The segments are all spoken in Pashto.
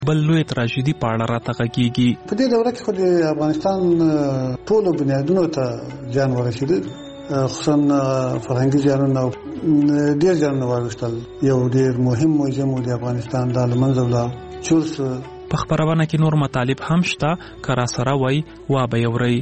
بل لوی تراژیدي په اړه راته غږیږي. په دې دوره کې خو د افغانستان ټولو بنیادونو ته زیان ورسېده، خصوصا فرهنګي زیانونه ډېر زیانونه واوښتل. یو ډېر مهم موزیم د افغانستان د له منځه ولاړ. چورس په خپرونه کې نور مطالب هم شته، که راسره وای وا به یې اورئ.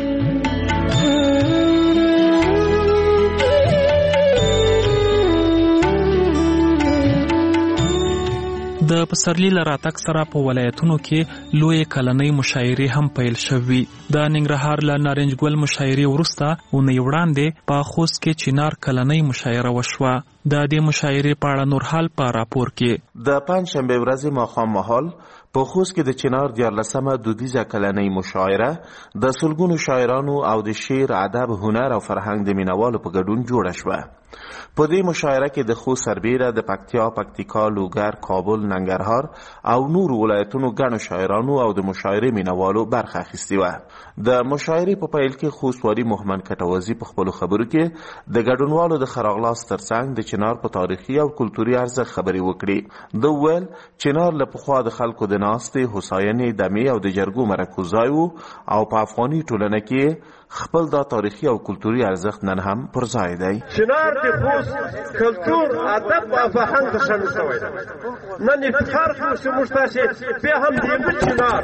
د پسرلي له راتګ سره په ولایتونو کې لوی کلنۍ مشاعرې هم پیل شوې. د ننګرهار له نارنج ګل مشاعرې وروسته اونۍ وړاندې په خوست کې چنار کلنۍ مشاعره وشوه. د دې مشاعرې په اړه نور حال په راپور کې. د پنجشنبې ورځې ماښام مهال په خوست کې د چنار 14مه دودیزه کلنۍ مشاعره د سلګونو شاعرانو او د شعر، ادب، هنر او فرهنګ د مینوالو په ګډون جوړه شوه. په دې مشاعره کې د خوست سربیره، د پکتیا، پکتیکا، لوګر، کابل، ننګرهار او نور ولایتونو ګڼو شاعرانو او د مشاعرې مینوالو برخه اخیستې وه. د مشاعرې په پیل کې خوستوالي محمد کټوازي په خپلو خبرو کې د ګډونوالو د ښه راغلاست ترڅنګ د چنار په تاریخي او کلتوري ارزښت خبرې وکړي. ده وویل چنار له پخوا د خلکو د ناستې، هوساینې، دمې او د جرګو مرکز ځای و او په افغاني ټولنه کې خپل دا تاریخي او کلتوري ارزښت نن هم پر ځای دی. چنار د خوست کلتور، ادب او فرهنګ ته شامل شوی دی. نن افتخار کوو چې موږ تاسې بیا هم د یو چنار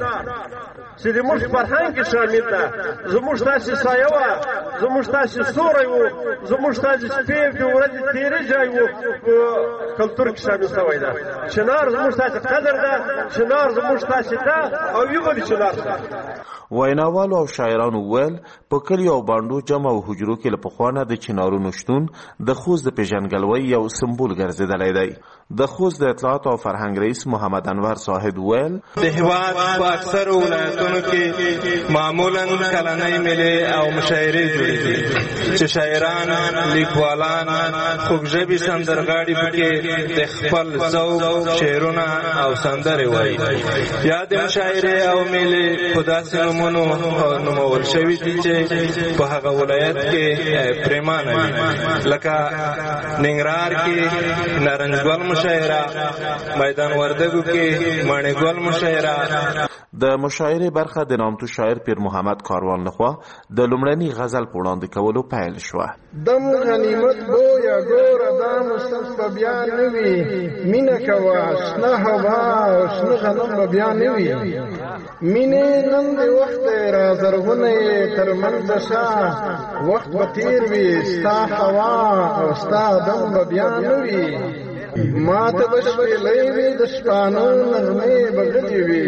چې د موږ فرهنګ کې شامل ده، زموږ تاسې سایه وه، زموږ تاسې سوری و، زموږ تاسې شپې د ورځې تېرې ځای و، په کلتور کې شامل شوی ده. چنار زموږ تاسې قدر ده، چنار زموږ تاسې ده او یو به د چنار ده. ویناوالو او شاعرانو وویل په کلیو او بانډو، جمع او حجرو کې له پخوا نه د چنارونو شتون د خوست د پیژندګلوۍ یو سمبول ګرځېدلی دی. د خوست د اطلاعات او فرهنګ رئیس محمد انور صاحب وویل د هېواد په اکثرو ولایتونو کې معمولا کلنۍ میلې او مشاعرې جوړېږي چې شاعران، لیکوالان، خوږژبي سندرغاړي پکې د خپل ذوق شعرونه او سندرې وایي. یا د مشاعرې او میلې په داسې نومونو نومول شوي دي چې په هغه ولایت کې پریمانه وي، لکه ننګرهار کې نارنج ګل مشاعره، میدان وردګو کې ماڼۍ ګل مشاعره. د مشاعرې برخه د نامتو شاعر پیر محمد کاروان لخوا د لومړني غزل په وړاندې کولو پیل شوه. دم غنیمت بویا ګوره دا مصطف به بیا نه وي، مینه کوه شنه هوا او شنه غنم به بیا نه وي، مینې نن د وخت را زرغونه تر منځه شه، وخت به تیر وي ستا هوا او ستا دم به بیا نه وي، ما ته به شپېلۍ وي د شپانو نغمې به غلې وي،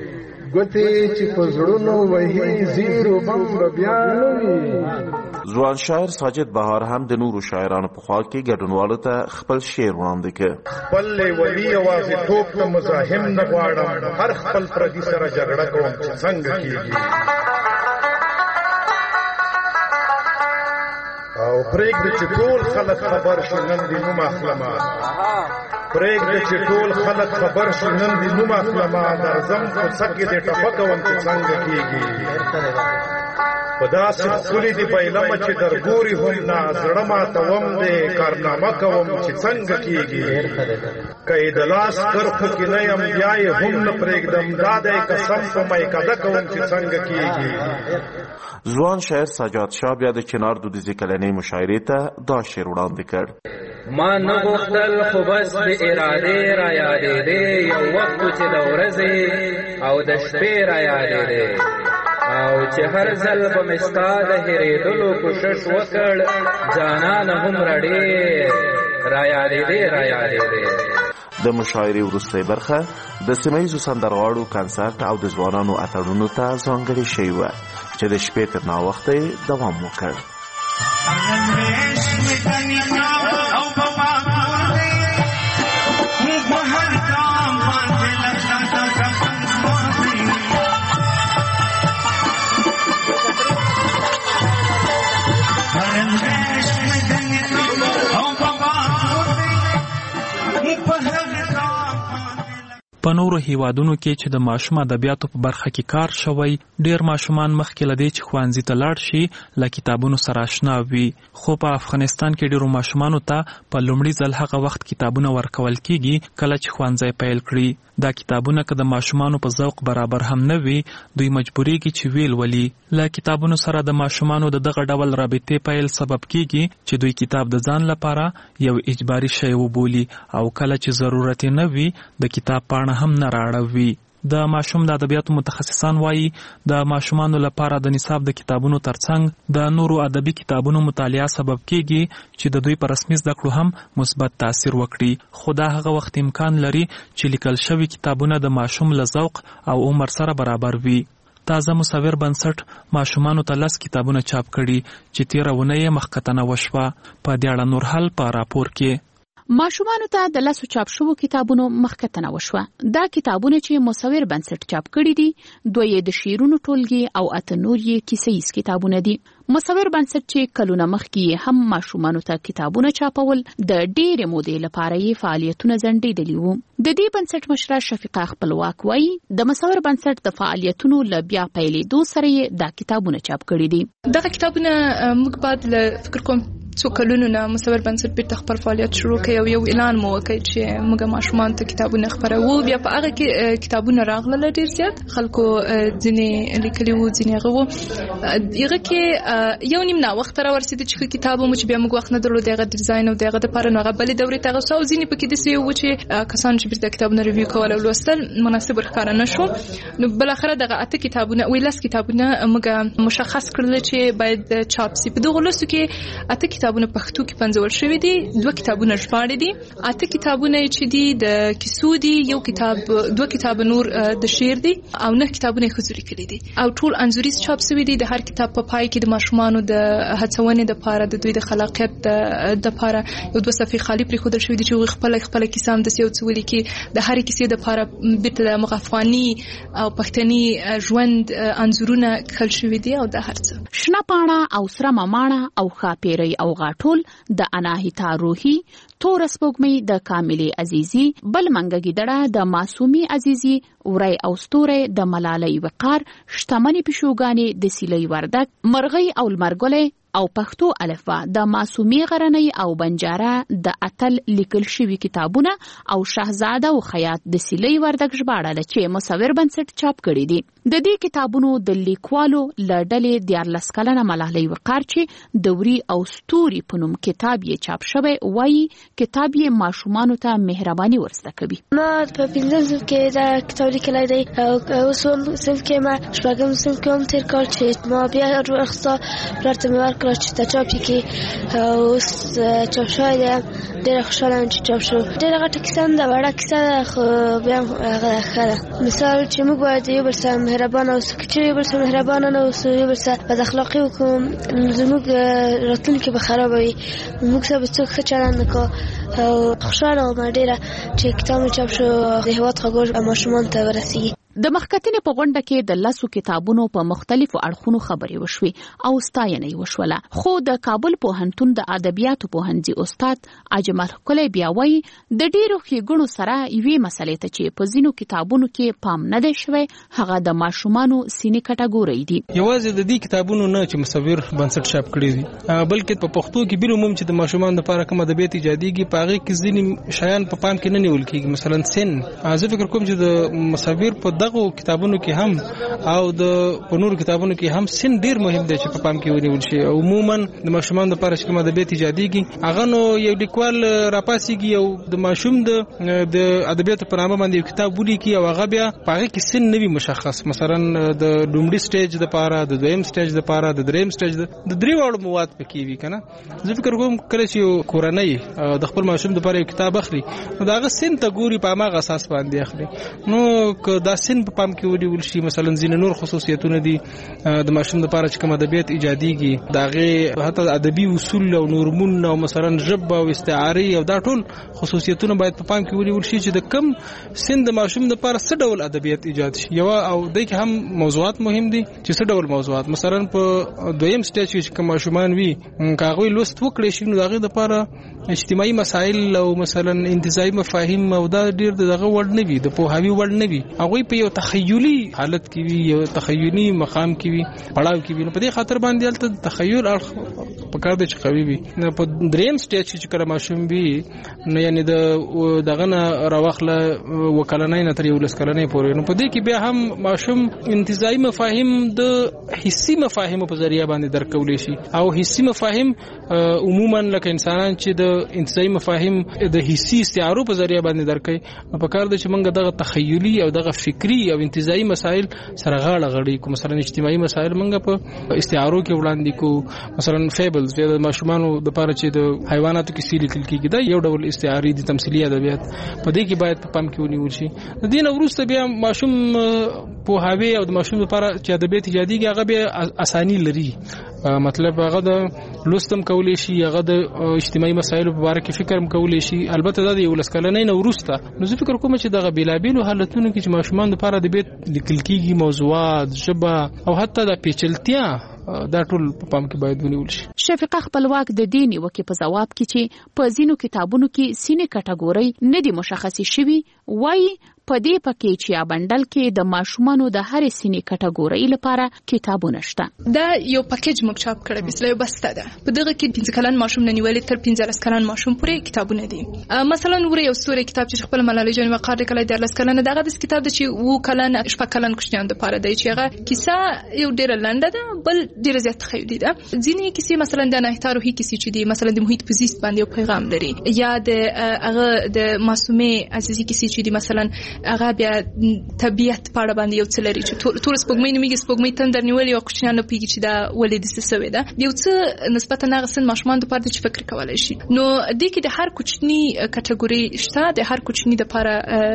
ګوتې چې په زړونو وهي زیرو بم به بیا نه وي. ځوان شاعر ساجد بهار هم د نورو شاعرانو په خوا کې ګډونوالو ته خپل شعر وړاندې کړ. خپل لیولي یوازېتوب ته مزاحم نه غواړم، هر خپل پردي سره جګړه کوم چې څنګه کېږي، او پرېږدي چې ټول خلک خبر شي نن دې نوم اخلمه، پرېږدي چې ټول خلک خبر شي نن دې نوم اخلمه، درځم کوڅه کې دې ټپه کوم چې څنګه کېږي، په داسې ښکلي دې بایلمه چې درګوري هم نه، زړه ماتوم دې کارنامه کوم چې څنګه کېږي، که یې د لاس کرښو کې نه یم بیا یې هم نه پرېږدم، دا دی قسم په میکده کوم چې څنګه کېږي. ځوان شاعر سجاد شاه بیا د چنار دودیزې کلنۍ مشاعرې ته دا شعر وړاندې کړ. ما نه غوښتل خو بس د ارادې را یادېدې، یو وخت چې د ورځې او د شپې را یادېدې، او چې هر ځل به مې ستا د هېرېدلو کوشش وکړ، جانانه هومره ډېر را یادېدې را یادېدې. د مشاعرې وروستۍ برخه د سیمهییزو سندرغاړو کنسرت او د ځوانانو اتڼونو ته ځانګړې شوې وه چې د شپې تر ناوخته یې دوام وکړ. په نورو هیوادونو کې چې د ماشوم ادبیاتو په برخه کې کار شوی، ډیر ماشومان مخکې له دې چې ښوونځي ته لاړ شي له کتابونو سره آشنا وي، خو په افغانستان کې ډیرو ماشومانو ته په لومړي ځل هغه وخت کتابونه ورکول کېږي کله چې ښوونځی پیل کړي. دا کتابونه که د ماشومانو په ذوق برابر هم نه وي دوی مجبوریږي چې ویل ولي. له کتابونو سره د ماشومانو د دغه ډول رابطې پیل سبب کیږي چې دوی کتاب د ځان لپاره یو اجباري شی وبولي او کله چې ضرورت نه وي د کتاب پاڼه هم نه راړوي. د ماشوم د ادبیاتو متخصصان وایي د ماشومانو لپاره د نصاب د کتابونو ترڅنګ د نورو ادبي کتابونو مطالعه سبب کیږي چې د دوی په رسمي زده کړو هم مثبت تاثیر وکړي. خو دا هغه وخت امکان لري چې لیکل شوي کتابونه د ماشوم له ذوق او عمر سره برابر وي. تازه مصور بنسټ ماشومانو ته 10 کتابونه چاپ کړي چې 13 ونه یې مخکتنه وشوه. په دې اړه نور حل په راپور کې ماشومانو ته د 10 چاپ شوو کتابونو مخکتنه وشوه. دا کتابونه چې مصور بنسټ چاپ کړي دي 2 یې د شعرونو ټولګي او 8 نور یې کیسه‌ییز کتابونه دي. مصور بنسټ چې کلونه مخکې هم ماشومانو ته کتابونه چاپول د ډېرې مودې لپاره یې فعالیتونه ځنډېدلي وو. د دې بنسټ مشره شفیقه خپلواک وایي د مصور بنسټ د فعالیتونو له بیا پیلېدو سره یې دا کتابونه چاپ کړي دي. دغه کتابونه موږ بعد له فکر کوم څو کلونو نه مصور بنسټ بیرته خپل فعالیت شروع کړ او یو اعلان مو وکړ چې موږ ماشومان ته کتابونه خپروو. بیا په هغه کې کتابونه راغله ډیر زیات خلکو ځینې لیکلي وو ځینې هغه وو. هغه کې یو نیم نه وخت را ورسېد چې کتاب مو چې بیا موږ وخت نه درلود دغه ډیزاین او دغه د پاره نوغه بلې دورې ته غوښو ځینې پکې د سیو چې کسان چې بیرته کتابونه ریویو کول او لوستل مناسب ښکار نه شو. نو بل اخر دغه 8 کتابونه ویل 10 کتابونه موږ مشخص کړل چې باید چاپ شي. په دغه لوستو کې 8 کتابونه پښتو کې پنځول شوی دي 2 کتابونه ژباړلي دي 8 کتابونه چې دي د کیسو دي یو کتاب 2 کتاب نور د شعر دي او 9 کتابونه حضوري کړي دي او ټول انځوریز چاپ شوی دي. د هر کتاب په پای کې د ماشومانو د هڅونې د پاره د دوی د خلاقیت د پاره یو 2 صفحې خالی پرې خودل شوی دي چې خپل کیسه هم د سیو څولي کې د هر کیسې د پاره بیت مغافوانی او پښتني ژوند انځورونه کړل شوی دي او د هرڅه شنه پاڼه او سره ماڼه او خاپيري او غاټول د اناهیتا روحي تور سپوږمۍ د کاملې عزیزي بل منګي دړه د معصومي عزیزي ورای او ستوره د ملالۍ وقار شتمنې پښوګانې د سیلې وردک مرغۍ او المرګلې او پښتو الفبا د معصومي غرنۍ او بنجاره د اتل لیکل شوی کتابونه او شاهزاده او خیاط د سیلې وردک ژباړل چې مصور بنسټ چاپ کړي دي. د دې کتابونو د لیکوالو لړډلې د 14 کلنه ملالۍ وقار چې دوري او ستوري په نوم کتاب یې چاپ شوی وایي کتاب یې ماشومانو ته مهرباني ورسته کوي. ما په 15 کې دا کتاب لیکلی دی او اوس هم صنف کې ما شپږم صنف کې هم تیر کال چې ما بیا ورخصه پلار ته کله چې تا چاپ کې اوس چاپ شوی دی ډېره خوشحاله یم چې چاپ شو. ډېره غټه کیسه نه ده وړه کیسه ده خو بیا هغه ښه ده. مثال چې موږ باید یو بل سره مهربانه اوسو چې یو بل سره مهربانه نه اوسو یو بل سره بد اخلاقي وکړو زموږ راتلونکي به خرابه وي موږ سره به څوک ښه چلند نه کوو او خوشحاله وم ډېره چې کتاب مې چاپ شو د هېواد خواږه ماشومانو ته ورسېږي. د مخکتنې په غونډه کې د 10 کتابونو په مختلفو اړخونو خبرې وشوې او ستاینه یې وشوله. خو د کابل پوهنتون د ادبیاتو پوهنځي استاد اجمل ښکلی بیا وایي د ډیرو ښېګڼو سره یوې مسلې ته چې په ځینو کتابونو کې پام نه دی شوی هغه د ماشومانو سینې کټګورۍ دي. یوازې د دې کتابونو نه چې مصور بنسټ چاپ کړي دي بلکې په پښتو کې بل عموم چې د ماشومانو لپاره کوم ادبیات ایجاديږي په هغه کې ځینې شیان په پام کې نه نیول کېږي. مثلا سن زه فکر کوم چې د مصور په دغه کتابونو کې هم او د پنور کتابونو کې هم سن ډیر مهم دی چې په پام کې ونیول شي. عموما د ماشومان لپاره چې کوم ادبیات ایجاديږي هغه نو یو لیکوال راپاسيږي او د ماشوم د ادبیات په نامه باندې یو کتاب ولیکي او هغه بیا په هغه کې سن نوي مشخص مثلا د لومړي سټیج د لپاره د دویم سټیج د لپاره د دریم سټیج د درې وړو مواد پکې وي کنه. زه فکر کوم کله چې کورنۍ د خپل ماشوم لپاره یو کتاب اخلي نو دا هغه سن ته ګوري په هغه اساس باندې اخلي نو که دا سن په پام کې ونیول شي مثلا ځینې نور خصوصیتونه دي د ماشوم لپاره چې کوم ادبیات ایجاديږي داغه حتی ادبي اصول او نورمون او مثلا ژبه او استعاری او دا ټول خصوصیتونه باید په پام کې ونیول شي چې د کم سن د ماشوم لپاره څه ډول ادبیات ایجاد شي. یو او د کې هم موضوعات مهم دي چې څه ډول موضوعات مثلا په دویم سټیج کې کوم ماشومان وي کاغوي لوست وکړي شي نو داغه لپاره اجتماعي مسائل او مثلا انتزاعي مفاهیم او دا ډیر دغه وړ نه وي د پوهاوی وړ نه وي هغه په یو تخیلی حالت کې وي یو تخیلی مقام کې وي پړاو کې وي نو په دې خاطر باندې الته تخیل په کار د قوي وي. نو په دریم سټیج چې کله ماشوم وي نو یعنی د دغه نه راوخله وکلنۍ نه تر 11 کلنۍ پورې، نو په دې کې بیا هم ماشوم انتزاعي مفاهیم د حسي مفاهیمو په ذریعہ باندې درک کولی شي. او حسي مفاهیم عموما لکه انسانان چې د انتزاعي مفاهیم د حسي استعارو په ذریعہ باندې درک کوي، په کار د چې موږ دغه تخیلي او دغه فکری او انتزاعي مسائل سره غاړه غړي کو. مثلا اجتماعي مسائل موږ په استعارو کې وړاندې کو، مثلا فیبلز د ماشومانو د لپاره چې د حیواناتو کې سیل لیکل کېږي دا یو ډول استعاري دي، تمثيلي ادبیات په دې کې باید په پام کې ونیول شي. د دې نه وروسته بیا ماشوم په هاوی او د ماشوم لپاره چې ادبیات ایجادي هغه بیا اساني لري، مطلب هغه د لوستم کولی شي، هغه د اجتماعي مسایلو په اړه کې فکر کولی شي. البته دا د 11 کلنۍ نه وروسته نو زه فکر کوم چې دغه بیلابیلو حالتونو کې چې ماشومان لپاره د بیت لیکل کېږي موضوعات، ژبه او حتی د پیچلتیا دا ټول په پام کې باید ونیول شي. شفیقه خپلواک د دې نیوکې په ځواب کې چې په ځینو کتابونو کې سینې کټګورۍ نه دي مشخصې شوي، وایي په دې پکې چې بندل کې د ماشومانو د هرې سینې کټګورۍ لپاره کتابونه شته. دا یو پکیج موږ چاپ کړی مثلا یو بسته ده، په دغه کې 15 کلن ماشوم نه نیولې تر 15 کلن ماشوم پورې کتابونه دي. مثلا ور یو سوري کتاب چې خپل ملالۍ جان وقار کله 14 کلن دغه د کتاب د چې وو کلن شپه کلن کوشنیان د لپاره دی چې هغه کیسه یو ډېر لنډه ده بل ډېر زیات تخیلي ده. ځینې کیسې مثلا د نه تاریخي کیسې چې دي مثلا د محیط په زیست باندې یو پیغام لري، یا د هغه د معصومه عزیزي کیسې چې دي مثلا هغه بیا طبيعت په اړه باندې یو څه لري چې ټول سپوږمۍ نوميږي، سپوږمۍ تندر نیولې او کوچنیان نه پیږي چې دا ولې د څه سوي ده، یو څه نسبتا ناغسن ماشومان د پاره چې فکر کولای شي. نو د کې د هر کوچنی کټګوري شته، د هر کوچنی د لپاره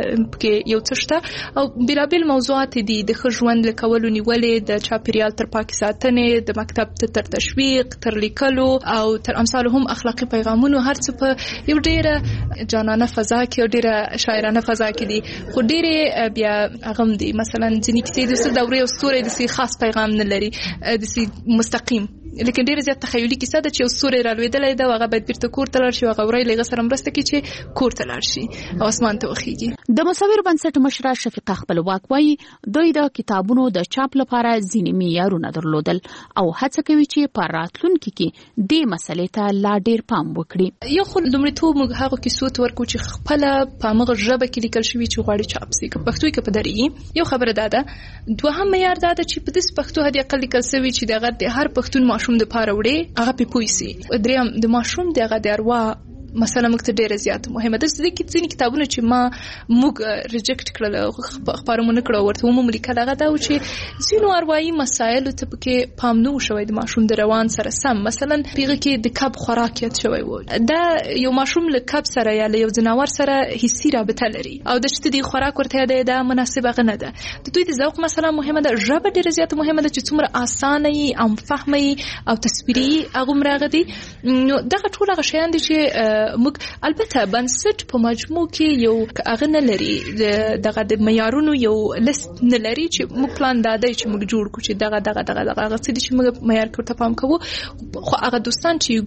کې یو څه شته او بلابل موضوعات دي د ژوند لکولو نیولې، د چاپیریال تر پاک ساتنې، د مکتب تر تشویق، تر لیکلو او تر امثال هم اخلاقی پیغامونو، هر څه په یو ډیره جانانه فضا کې او ډیره شاعرانه فضا کې دي. خو ډیره بیا هغه دي مثلا ځینې کیسې د څه دورې او ستوري د څه خاص پیغام نه لري، د څه مستقیم، لیکن ډیره زیات تخیلي کیسه ده چې ستوري رالوېدلې ده، هغه باید بیرته کور ته لاړ شي، هغه ورای لږه سره مرسته کوي چې کور ته لاړ شي او اسمان ته وخیږي. د مصور بنسټ مشره شفیقه خپلواک وایي دوی د کتابونو د چاپ لپاره ځینې معیارونه درلودل او هڅه کوي چې په راتلونکي کې دې مسلې ته لا ډیر پام وکړي. یو خو لومړیتوب موږ هغه کیسو ته ورکو چې خپل په مغه ژبه کې لیکل شوی چې غواړي چاپ شي، که پښتو کې په دري یو خبره ده. دوهم معیار دا ده چې په دې پښتو هدي اقل لیکل شوی چې دغه د هر پښتون ماشوم د پاره وړي هغه په پويسي. دریم د ماشوم دغه د اروا مثلا موږ ته ډیره زیات مهمه ده. ځکه کتابونه چې ما موږ ریجکټ کړل خبرونه کړو ورته مو لیکل هغه دا و چې ځینو اروایي مسایل ته پکې پام نه شوی د ماشوم د روان سره سم. مثلا پیغه کې د کب خوراکیت شوی و، دا یو ماشوم له کب سره یا له یو جناور سره حسي رابطه لري او د شته د خوراک ورته دا مناسبه غنه ده. د دوی د ذوق مثلا مهمه ده، ژبه ډیره زیات مهمه ده چې څومره اسانه ای او فهمي او تصویري هغه مرغدي. نو دغه ټول هغه شیان دي چې موږ البته بنسټ په مجموع کې یو هغه نه لري، دغه د معیارونو یو لیست نه لري چې موږ پلان دادی چې موږ جوړ کړو چې دغه هغه څه چې موږ معیار کوته پام کوو. خو هغه دوستان چې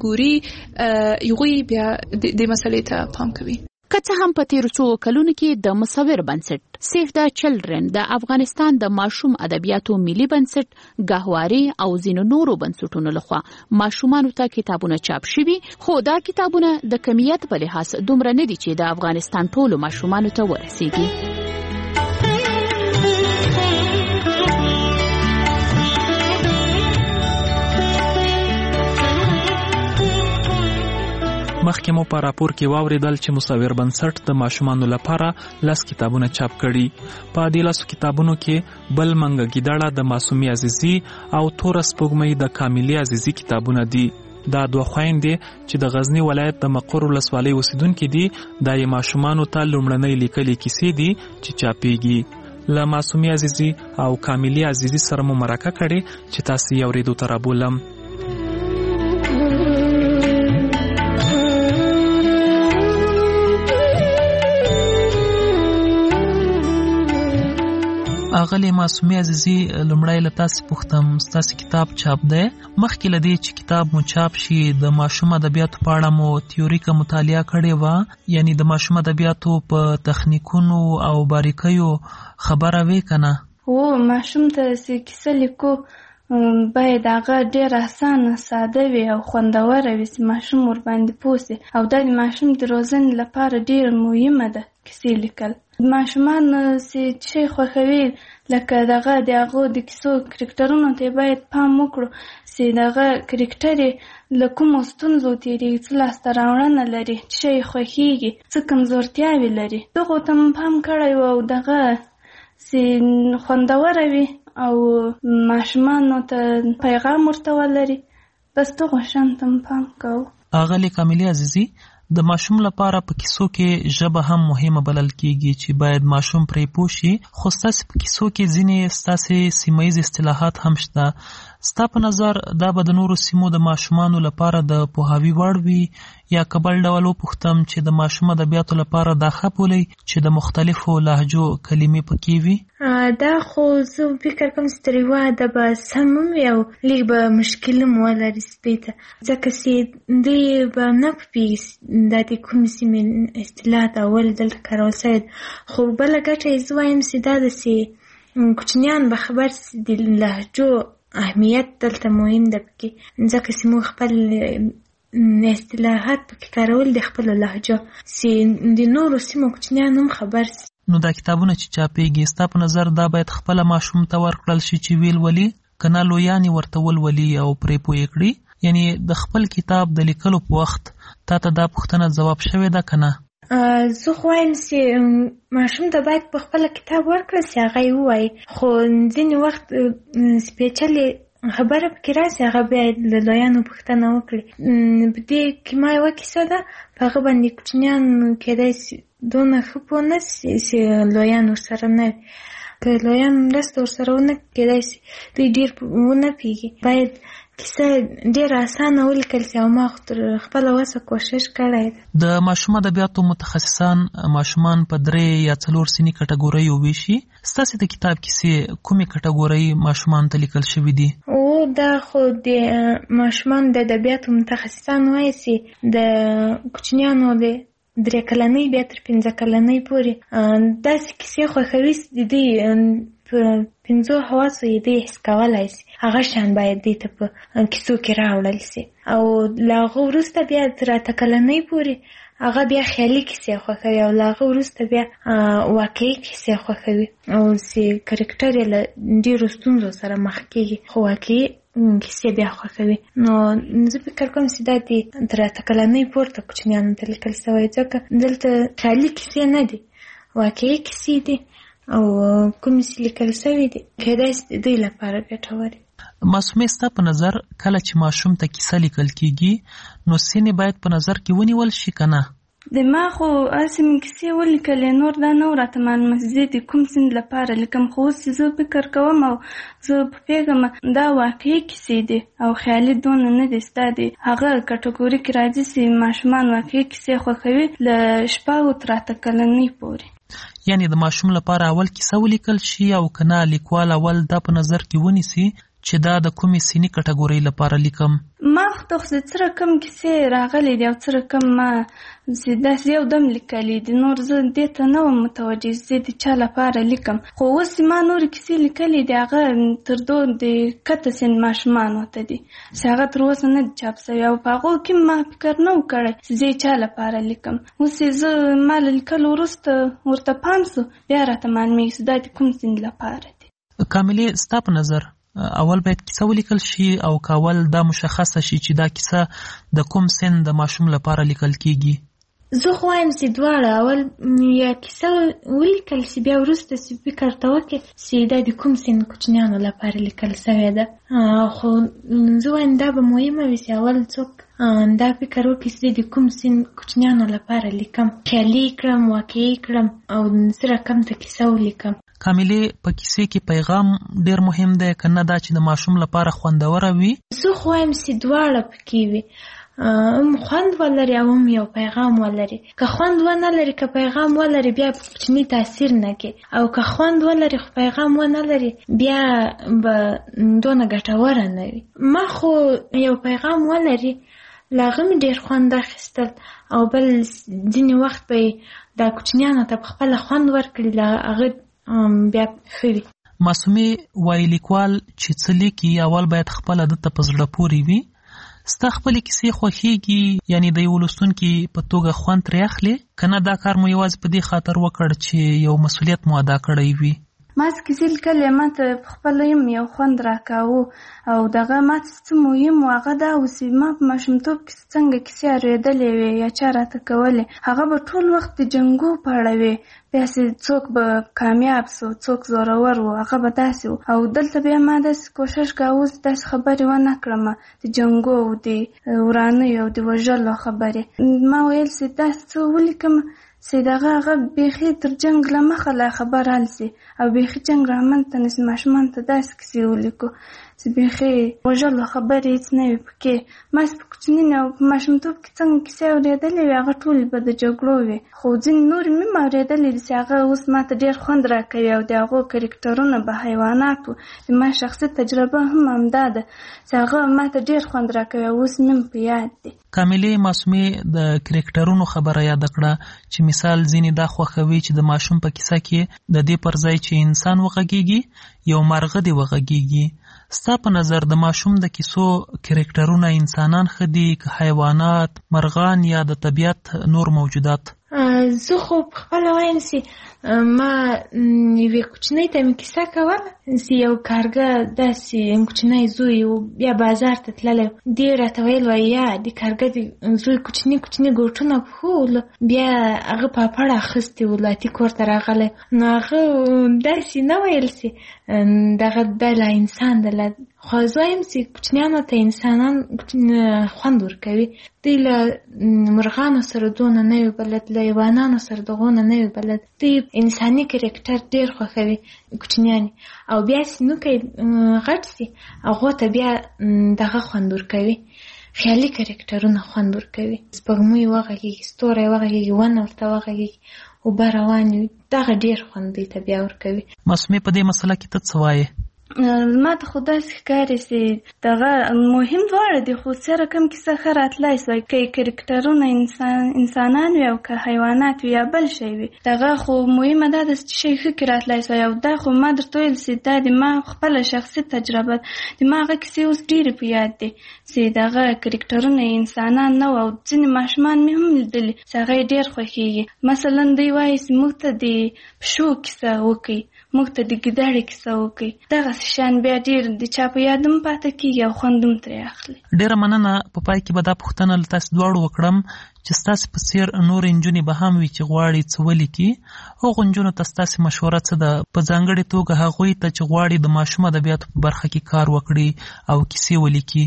ګوري یوغي بیا د مسلې ته پام کوي. که څه هم په تیر څو کلونو کې د مصور بنسټ سیف د چلډرن د افغانستان د ماشوم ادبیاتو ملي بنسټ گهواري او ځینو نورو بنسټونو لخوا ماشومانو ته کتابونه چاپ شوي، خو دا کتابونه د کمیت په لحاظ دومره نه دي چې د افغانستان ټولو ماشومانو ته ورسیږي. مخکې مو په راپور کې واوریدل چې مصور بنسټ د ماشومانو لپاره 10 کتابونه چاپ کړي. په دې 10 کتابونو کې بل منګ ګیدړه د معصومي عزیزي او تور سپوږمۍ د کاملي عزیزي کتابونه دي. دا دوه خويندې چې د غزنی ولایت د مقر ولسوالۍ اوسیدونکو دي، د ماشومانو ته لومړنۍ لیکلي کیسې دي چې چاپېږي. له معصومي عزیزي او کاملي عزیزي سره مو مرکه کړې چې تاسو یې اورېدو ته رابولم. اغلی معصومي عزیزي لمړی له تاسو پوښتم، تاسو کتاب چاپ دی، مخکې له دې چې کتاب مو چاپ شي د ماشوم ادبیاتو په اړه مو تیوریکه مطالعه کړې وه، یعنی د ماشوم ادبیاتو په تخنیکونو او باریکیو خبره وې کنه؟ ماشوم ته کیسه لیکو باید هغه ډېر اسانه ساده وي او خوندوره وي چې ماشوم ورباندې پوه سي او دا د ماشوم د روزنې لپاره ډېره مهمه ده کیسې لیکل. ماشومان چې شی خوښوي لکه دغه د هغو د کیسو کرکټرونو ته باید پام وکړو چې دغه کرکټر یې له کومو ستونزو تېرېږي، څه لاسته راوړنه لري، څه شی خوښېږي، څه کمزورتیاوې لري. دغو ته م پام کړی و او دغه چې خوندوره وي او ماشومانو ته پیغام ورته ولري. بس دغو شیانو ته م پام کوو. اغلې کاملې عزیزي، د ماشوم لپاره په کیسو کې ژبه هم مهمه بلل کیږي چې باید ماشوم پرې پوه شي، خو ستاسې په کیسو کې ځینې ستاسې سیمه ییز اصطلاحات هم شته. ستا په نظر دا به د نورو سیمو د ماشومانو لپاره د پوهاوي وړ وي یا که بل ډول وپوښتم چې د ماشوم ادبیاتو لپاره دا ښه بولئ چې د مختلفو لهجو کلمې پکې وي؟ دا خو زه فکر کوم چې تر یوه حده به سم وي او لږ به مشکل هم ولري سپي ته، ځکه چې دوی به نه پوهېږي دا د کومې سیمې اصطلاحات اول دلته کارول شوی. خو بله ګټه یې زه وایم چې دا ده چې کوچنیان به خبر سي د لهجو اهمیت دلته مهم ده پکې، ځکه چې موږ خپل اصطلاحات پکې کارول د خپلو لهجو چې د نورو سیمو کوچنیان هم خبر سي. نو دا کتابونه چې چاپېږي ستا په نظر دا باید خپله ماشوم ته ورکړل شي چې ویل ولي، که نه لویان یې ورته ولولي او پرې پوه یې کړي؟ یعنې د خپل کتاب د لیکلو په وخت تا ته دا پوښتنه ځواب شوې ده که نه؟ زه خو وایم چې ماشوم ته باید په خپله کتاب ورکړل سي، هغه یې ووایي. خو ځینې وخت سپېڅلې خبره پکې راشي، هغه باید له لویانو پوښتنه وکړي. په دې کې ما یوه کیسه ده، په هغه باندې کوچنیان کېدای شي دونه ښه پوه نه سي چې لویان ورسره نه وي. که لویان مرسته ورسره ونه کېدای شي دوی ډېر ونه پوهېږي. باید کیسه ډېره اسانه ولیکل سي او ما خو تر خپله وسه کوشش کړی ده. د ماشوم ادبیاتو متخصصان ماشومان په 3 یا 4 سني کټګوریو ویشي. ستاسې د کتاب کیسې کومې کټګورۍ ماشومانو ته لیکل شوي دي؟ دا خو د ماشومان د ادبیاتو متخصصان وایي چې د کوچنیانو د 3 کلنۍ بیا تر 5 کلنۍ پورې داسې کیسې خوښوي چې د دوی په 5 حواسو یې دوی حس کولی شي، هغه شیان باید دوی ته په کیسو کې راوړل شي. او له هغه وروسته بیا تر 8 کلنۍ پورې هغه بیا خیالي کیسې خوښوي او له هغه وروسته بیا واقعي کیسې خوښوي او چې کرکټر یې له ډېرو ستونزو سره مخ کېږي، خو واقعي کیسې بیا خوښوي. نو زه فکر کوم چې دا د تر 8 کلنۍ پورته کوچنیانو ته لیکل شوی، ځکه دلته خیالي کیسې نه دي، واقعي کیسې دي او کومې چې لیکل شوي دي کېدای شي د دوی لپاره ګټورې. معصومې ستا په نظر کله چې ماشوم ته کیسه لیکل کېږي نو سینې باید په نظر کې ونیول شي که نه؟ د ما خو هسې مې کیسې ولیکلې، نور دا نه و راته معلومه چې زه د کوم سن لپاره لیکم. خو اوس چې زه فکر کوم او زه پوهېږم دا واقعي کیسې دي او خیالي دونه نه دي. ستا د هغه کټګوري کې راځي چې ماشومان واقعي کیسې خوښوي له 6 تر 8 کلنۍ پورې. یعنې د ماشوم لپاره اول کیسه ولیکل شي او که نه لیکوال اول دا په نظر کې ونیسي چې دا د کومې سني کټګورۍ لپاره لیکم؟ ما خو چې څه رقم کیسې راغلي دي او څه رقم ما داسې یو دم لیکلي دي، نور زه دې ته نه وم متوجه چې زه د چا لپاره لیکم. خو اوس ما نورې کیسې لیکلي دي هغه تر دو د کته سن ماشومانو ته دي چې هغه تر اوسه نه دي چاپ شوي او په هغو کې ما فکر نه و کړی چې زه چا لپاره لیکم. اوس زه ما له لیکلو وروسته ورته پام سو بیا راته معلومېږي چې دا د کوم سن لپاره دي. کاملې ستا په نظر اول باید کیسه ولیکل شي او که اول دا مشخصه شي چې دا کیسه د کوم سن د ماشوم لپاره لیکل کیږي؟ زه خو وایم چې دواړه، اول یا کیسه ولیکل شي بیا وروسته چې فکر ته وکړي چې دا د کوم سن کوچنیانو لپاره لیکل شوې ده. خو زه وایم دا به مهمه وي چې اول څوک دا فکر وکړي چې د کوم سن کوچنیانو لپاره لیکم، خیالي کړم، واقعي کړم او څه رقم ته کیسه ولیکم. کاملې په کیسې کې پیغام ډېر مهم دی که نه دا چې د ماشوم لپاره خوندوره وي؟ زه خو وایم چې دواړه پکې وي، هم خوند ولري او هم یو پیغام ولري. که خوند ونه لري که پیغام ولري بیا په کوچني تاثیر نه کوي، او که خوند ولري خو پیغام ونه لري بیا به دونه ګټوره نه وي. ما خو یو پیغام ولري له هغه مې ډېر خوند اخیستل او بل ځینې وخت به دا کوچنیانو ته په خپله خوند ورکړي له هغه بیا ښه وي. معصومې وایي لیکوال چې څه لیکي اول باید خپله ده ته په زړه پورې وي. ستا خپلې کیسې خوښېږي، یعنې د یو لوستونکي په توګه خوند ترې اخلې، که نه دا کار مو یوازې په دې خاطر وکړ چې یو مسؤلیت مو ادا کړی وي؟ ما چې کیسې لیکلې ما ته پخپله یو خوند راکاوه او دغه ما ته څه مهم و هغه دا و چې ما په ماشومتوب کې څنګه کیسې اورېدلې وې یا چا راته کولې، هغه به ټول وخت د جنګو په اړه وې، بیا چې څوک به کامیاب سو څوک زورور و هغه به داسې و. او دلته بیا ما داسې کوشش کاوه چې داسې خبرې ونه کړم، د جنګو او د ورانیو او د وژلو خبرې. ما ویل چې داسې څه ولیکم چې دغه هغه بیخي تر جنګ له مخه لا خبر حل سي او بیخي جنګ رامنځته نه سي. ماشومانو ته داسې کیسې ولیکو چې بیخي وژلو خبرې هېڅ نه وي پکې. ما چې په کوچني او په ماشومتوب کې څنګه کیسې اورېدلې وې هغه ټولې به د جګړو وې، خو ځینې نورې مې هم اورېدلې دي چې هغه اوس ما ته ډېر خوند راکوي او د هغو کرکټرونه به حیوانات وو. د ما شخصي تجربه هم همدا ده چې هغه ما ته ډېر خوند راکوي او اوس مې هم په یاد دي. کاملې معصومې د کرکټرونو خبره یاد کړه چې مثال ځینې دا خوښوي چې د ماشوم په کیسه کې د دې پر ځای چې انسان وغږیږي یو مرغه دې وغږیږي. ستا په نظر د ماشوم د کیسو کرکټرونه انسانان ښه دي که حیوانات، مرغان یا د طبیعت نور موجودات؟ زه خو پخپله وایم چې ما یوې کوچنۍ ته مې کیسه کوله چې یو کارګه داسې کوچنی زوی و بیا بازار ته تللی، دې راته ویل وایي یا د کارګه د زوی کوچني کوچني ګوټونه پښو بیا هغه پاپړ اخیستی و لاتی کور ته راغلی، نو هغه داسې نه ویل چې دغه دا لا انسان ده. خو زه وایم چې کوچنیانو ته انسانان خوند ورکوي، دوی له مرغانو سره دونه نه وي بلد، له حیوانانو سره دغونه نه وي بلد، دوی انساني کرکټر ډېر خوښوي کوچنیانې، او بیا چې نوکی غټ سي هغو ته بیا دغه خوند ورکوي، خیالي کرکټرونه خوند ورکوي، سپوږمۍ وغږېږي، ستوری وغږېږي، ونه ورته وغږېږي، اوبه روانې وي، دغه ډېر خوند دوی ته بیا ورکوي. معصومې په دې مسله کې ته څه وایې؟ ما ته خو داسې ښکاري چې دغه مهم دواړه دي، خو سره کم کیسه ښه راتلی سوی که کرکټرونه انسانان وي او که حیوانات وي یا بل شی وي، دغه خو مهمه دا ده چې شی ښه کې راتلی سوی. او دا خو ما درته ویل چې دا د ما خپله شخصي تجربه د ما هغه کیسې اوس ډېرې په یاد دي چې دغه کرکټرونه انسانان نه وو، او ځینې ماشومان مې هم لیدلي چې هغه یې ډېر خوښېږي. مثلا دوی وایي چې موږ ته د پشو کیسه وکړي، موږ ته د ګیدړې کیسه وکړي، دغه شیان بیا ډېر د چا په یاد هم پاته کېږي او خوند هم ترې اخلي. ډېره مننه. په پای کې به دا پوښتنه له تاسې دواړو وکړم چې ستاسې په څېر نورې نجونې به هم وي چې غواړي څه ولیکي، هغو نجونو ته ستاسې مشوره څه ده؟ په ځانګړې توګه هغوی ته چې غواړي د ماشوم ادبیاتو په برخه کې کار وکړي او کیسې ولیکي.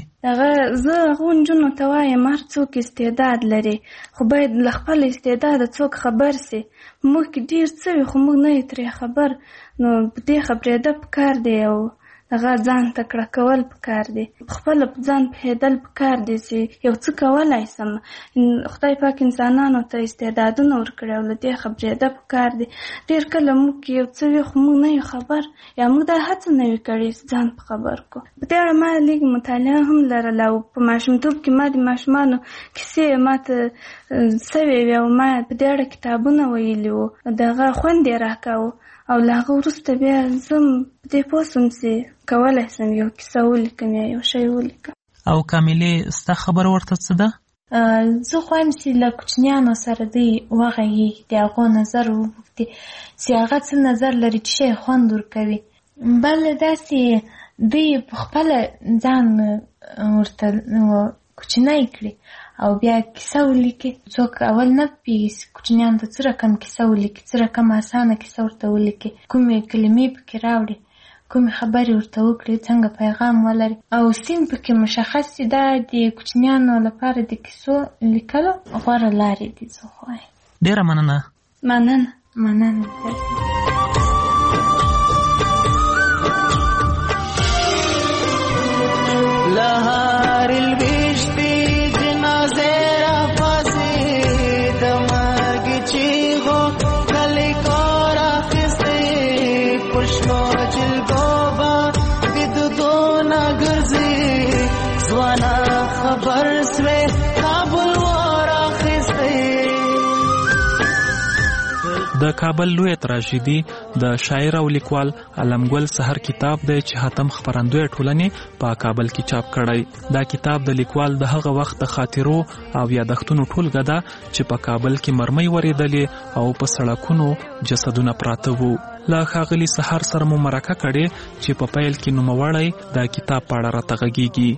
زه هغو نجونو ته وایم هر څوک استعداد لري، خو باید له خپل استعداده څوک خبر سي. موږ کې ډېر څه وي خو موږ نه یو ترې خبر، نو په دې خبرېده پکار دی او هغه ځان تکړه کول پکار دی، خپله په ځان پوهېدل پکار دی چې یو څه کولی سم. خدای پاک انسانانو ته استعدادونه ورکړي او له دې خبرېده پکار دی. ډېر کله موږ کې یو څه وي خو موږ نه یو خبر، یا موږ دا هڅه نه وي کړې چې ځان په خبر کړو. په دې اړه ما لږ مطالعه هم لرله او په ماشومتوب کې ما د ماشومانو کیسې ما ته سوې وې او ما په دې اړه کتابونه ویلي وو، دغه خوند یې راکاوه. او له هغه وروسته بیا زه په دې پوه سوم چې کولی سم یو کیسه ولیکم یا یو شی ولیکم. او کاملې ستا خبره ورته څه ده؟ زه خو وایم چې له کوچنیانو سره دوی وغږېږي، د هغو نظر وپوښتي چې هغه څه نظر لري چې شی خوند ورکوي. بل داسې دوی په خپله ځان ورته کوچنی کړي او بیا کیسه ولیکي. څوک اول نه پوهېږي کوچنیانو ته څه رقم کیسه ولیکي، څه رقم اسانه کیسه ورته ولیکي، کومې کلمې پکې راوړي، کومې خبرې ورته وکړي، څنګه پیغام ولري، او سیم پکې مشخص چې دا د کوچنیانو لپاره د کیسو لیکلو غوره لارې دي. زه خو وایم. ډېره مننه. مننه. لهار البشتي جنازه را پاسي د مرګ چیغو کلی کور اخیستی پښتو جلګوبا د دودونه ګرځي ځوانا خبر سوې کابل ور اخیستی. د کابل لوی تراژیدي د شاعر او لیکوال علمګل سحر کتاب دی چې حاتم خپرندوی ټولنې په کابل کې چاپ کړی. دا کتاب د لیکوال د هغه وخت د خاطرو او یادښتونو ټولګه ده چې په کابل کې مرمۍ ورېدلې او په سړکونو جسدونه پراته وو. له ښاغلي سحر سره مو مرکه کړې چې په پیل کې نوموړی د کتاب په اړه راته غږیږي.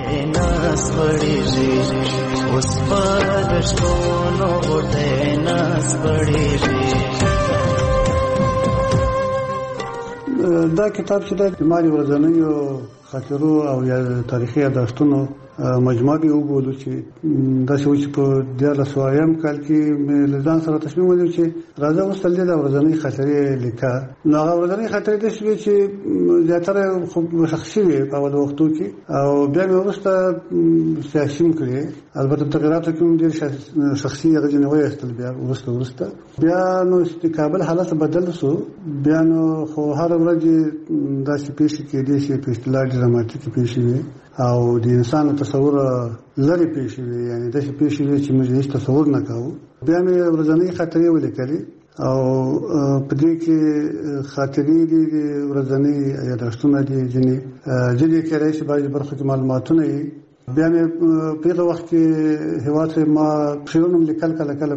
دا کتاب چې د مالي ورځنیو خاطرو او یا تاریخي یادښتونو مجموعه به وګورو چې دا چې په 1400 کال کې مې ځان سره تصمیم ونیو چې راځه اوس تل د ورځنۍ خاطرې لیکه. نو هغه ورځنۍ خاطرې د شوي چې زیاتره خو شخصي وي په اول وختو کې او بیا مې وروسته سیاسي کړې. البته تغیراتو کې هم ډېر شخصي هغه جنې وایستل بیا وروسته بیا نو د کابل حالت بدل شو. بیا نو خو هر ورځ داسې پیښې کېدې چې په اصطلاح ډراماتیکې پیښې وي او د انسان تصور لري پیښې وي، یعنی داسې پیښې وي چې موږ هیڅ تصور نه کوو. بیا مې ورځنۍ خاطرې ولیکلې او په دې کې خاطرې دي ورځنۍ یادښتونه دي ځینې کېدای شي بعضې برخو کې معلوماتونه وي. بیا مې په هغه وخت کې هېواد ته ما شعرونه لیکل، کله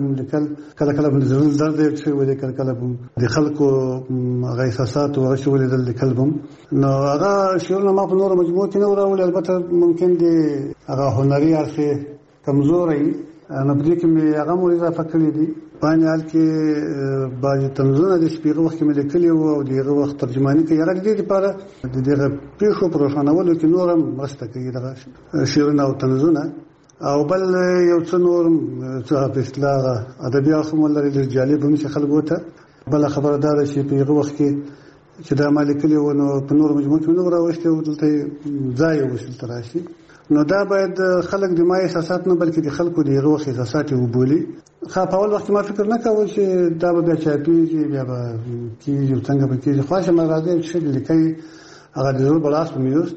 مې زړه درد یې شوی ولیکل، کله د خلکو هغه احساسات او هغه شی ولیدل لیکل بم. نو هغه شعرونه ما په نورو مجموعو کې نه وراوړل. البته ممکن د هغه هنري اړخ کمزوری نو په دې کې مې هغه مو اضافه کړي دي. باندې حال کې بعضې طنزونه د شپېغه وخت کې مې لیکلي وو او د هغه وخت ترجماني کوي. هغه د دې لپاره د دغه پیښو په روښانولو کې نور هم مرسته کوي دغه شعرونه او طنزونه. او بل یو څه نور څه په اصطلاح ادبي اړخ هم لري ډېر جالب هم چې خلکو ته. بله خبره دا ده چې په هغه وخت کې چې دا ما لیکلي وو نو په نورو مجموعو کې مې نه راوښتي او دلته ځای وشل ته راشي. نو دا باید خلک د ما احساسات نه بلکې د خلکو د هغه وخت احساسات یې وبولي. په اول وخت ما فکر نه کاوه چې دا به بیا چاپېږي، بیا به کېږي او څنګه به کېږي. خو هسې ما راځي چې لیکئ هغه د زړه بلاس په مې یوست.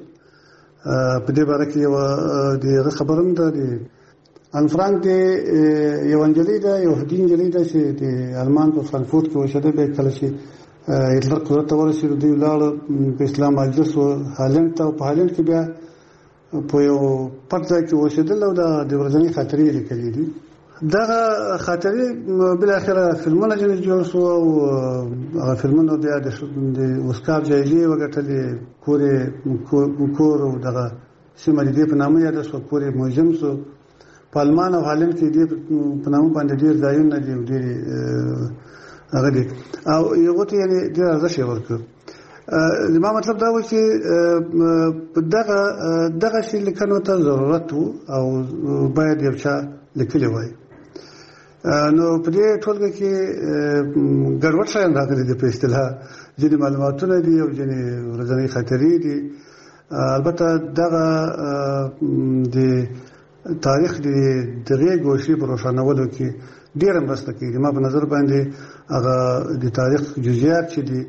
په دې باره کې یوه د هغه خبره هم ده. د ان فرانک د یوه نجلۍ ده، یهودي نجلۍ ده چې د المان په فرانکفورت کې اوسېده. بیا کله چې هټلر قدرت ته ورسېدو دوی ولاړه په اسلام مهاجر شو هالند ته. او په هالند کې بیا په یو پټ ځای کې اوسېدل او د ورځنۍ خاطرې یې لیکلې دي. دغه خاطرې بالاخره فلمونه جوړ شو او هغه فلمونه بیا د اوسکار جایزې وګټلې. کور او دغه سیمه د دې په نامه یاده شوه، کور یې موزیم شو. په المان او هالند کې دې په نامه باندې ډېر ځایونه دي او ډېرې هغه دي او یوه ته یعنې ډېر ارزښت یې ورکړ. زما مطلب دا و چې دغه شي لیکنو ته ضرورت و او باید یو چا لیکلی وای. نو په دې ټولګه کې ګډوډ شیان راغلي دي. په اصطلاح ځینې معلوماتونه دي او ځینې ورځنۍ خاطرې دي. البته دغه د تاریخ د دغې ګوشې په روښانولو کې ډېره مرسته کوي. ما په نظر باندې هغه د تاریخ جزئیات چې دي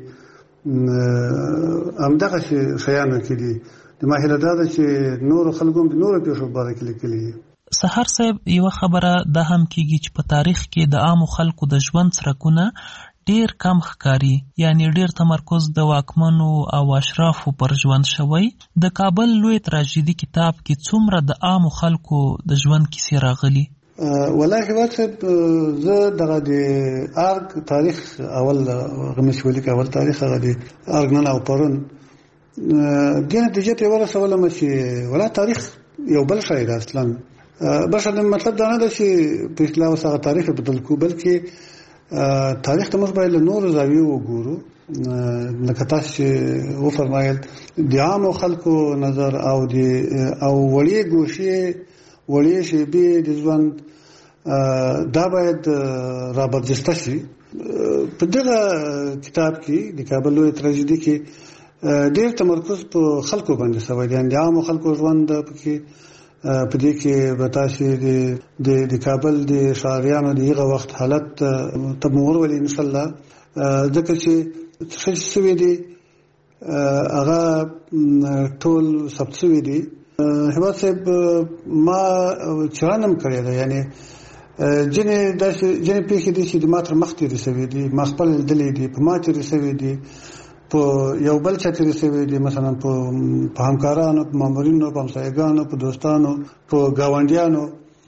همدغه شیانو کې دي. د ما هیله دا ده چې نورو خلکو هم د نورو پیښو په باره کې لیکلي دي. سحر صاحب یوه خبره دا هم کېږي چې په تاریخ کې د عامو خلکو د ژوند څرکونه ډېر کم ښکاري، یعنی ډېر تمرکز د واکمنو او اشرافو پر ژوند شوی. د کابل لوی تراژیدي کتاب کې څومره د عامو خلکو د ژوند کیسې راغلي؟ والله هیواد صاحب زه دغه د ارګ تاریخ اول غمش ولیک اول تاریخ هغه د ارګ نن او پرون دې نتیجه ته ورسولم چې ولا تاریخ یو بل شی دی اصلا. بس د مطلب دا نه ده چې په اصطلاح وسه تاریخ بدل کو، بلکې تاریخ ته موږ باید له نورو زاویو وګورو. لکه تاسو چې وفرمایل د عامو خلکو نظر او وړې ګوشې وړې شیبې د ژوند دا باید را برجسته شي. په دغه کتاب کې د کابل لوی تراژیدي کې ډېر تمرکز په خلکو باندې شوی دی. د عامو خلکو ژوند پکې په دې کې به تاسو د کابل د ښاریانو د هغه وخت حالت ته مور ولې ان شاء الله ځکه چې څه شوي دي هغه ټول ثبت شوي دي. هیواد صاحب ما چرانم کړی ده، یعنی جنې پیښې دي چې د ما تر مخ تېرې شوي دي، ما خپل لیدلې دي، په ما تېرې شوي دي، په یو بل چا تېرې شوي دي، مثلا په همکارانو، په مامورینو، په همسایګانو، په دوستانو، په ګاونډیانو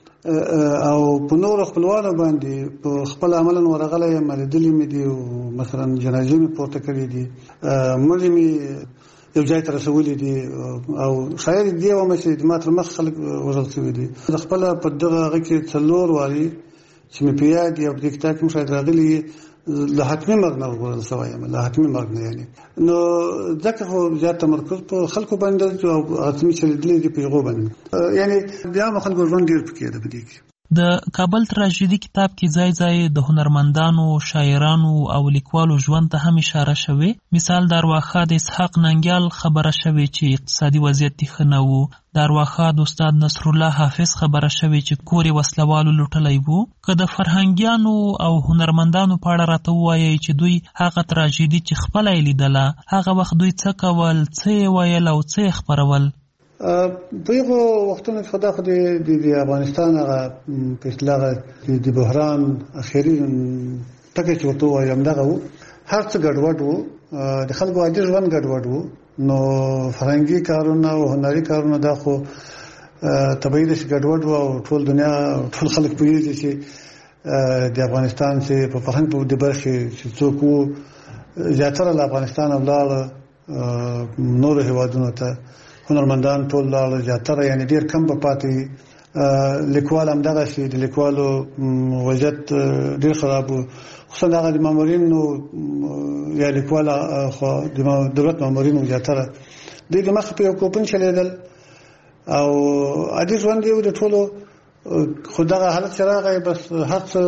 او په نورو خپلوانو باندې په خپل عملا ورغلی یم، لیدلې مې دي، مثلا جنازې مې پورته کړې دي، مړي مې یو ځای ته رسولي دي، او شاید دې وایم چې د ما تر مخ خلک وژل شوي دي. زه خپله په دغه هغه کې 4 وارې چې مې په یاد دي او په دې کتاب کې هم شاید راغلي له حتمي مرګ نه وژغورل شوی یم، له حتمي مرګ نه. یعنې نو ځکه خو زیات تمرکز په خلکو باندې او حتمي چې لیدلي دي په هغو باندې، یعنې د عامو خلکو ژوند ډېر پکې ده په دې کې. د کابل تراژیدي کتاب کې ځای ځای د هنرمندانو، شاعرانو او لیکوالو ژوند ته هم اشاره شوې. مثال د ارواښاد د اسحاق ننګیال خبره شوې چې اقتصادي وضعیت یې ښه نه و. د ارواښاد استاد نصرالله حافظ خبره شوې چې کور یې وسلوالو لوټلی و. که د فرهنګیانو او هنرمندانو په اړه راته ووایئ چې دوی هغه تراژیدي چې خپله یې لیدله، هغه وخت دوی څه کول، څه یې ویل او څه یې خپرول؟ په هغو وختونو کې خو د افغانستان هغه په اصطلاح د بحران اخري ټکی چې ورته ووایي همدغه و. هر څه ګډوډ و، د خلکو عادي ژوند ګډوډ و. نو فرهنګي کارونه او هنري کارونه دا خو طبیعي ده چې ګډوډ و، او ټول دنیا ټول خلک پوهېږي چې د افغانستان چې په فرهنګ په دې برخې چې څوک وو، زیاتره له افغانستانه ولاړه نورو هېوادونو ته، هنرمندان ټول لاړل، زیاتره یعنې ډېر کم به پاتې. لیکوال همدغسې د لیکوالو وضعیت ډېر خراب و، خصوصا هغه د مامورینو یا لیکوال د دولت مامورینو زیاتره دوی د مخې په یو کوپن چلېدل او عادي ژوند یې و د ټولو. خو دغه حالت چې راغی بس هر څه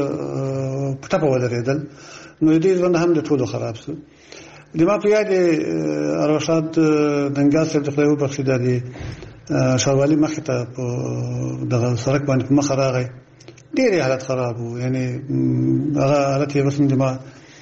په ټپه ودرېدل، نو د دې ژوند هم د ټولو خراب شو. د ما په یاد ارواښاد ننګیال صاحب د خدای وبخښي د ښاروالي مخې ته په دغه سړک باندې په مخه راغی، ډېر یې حالت خراب و. یعنې هغه حالت یې اوس هم د ما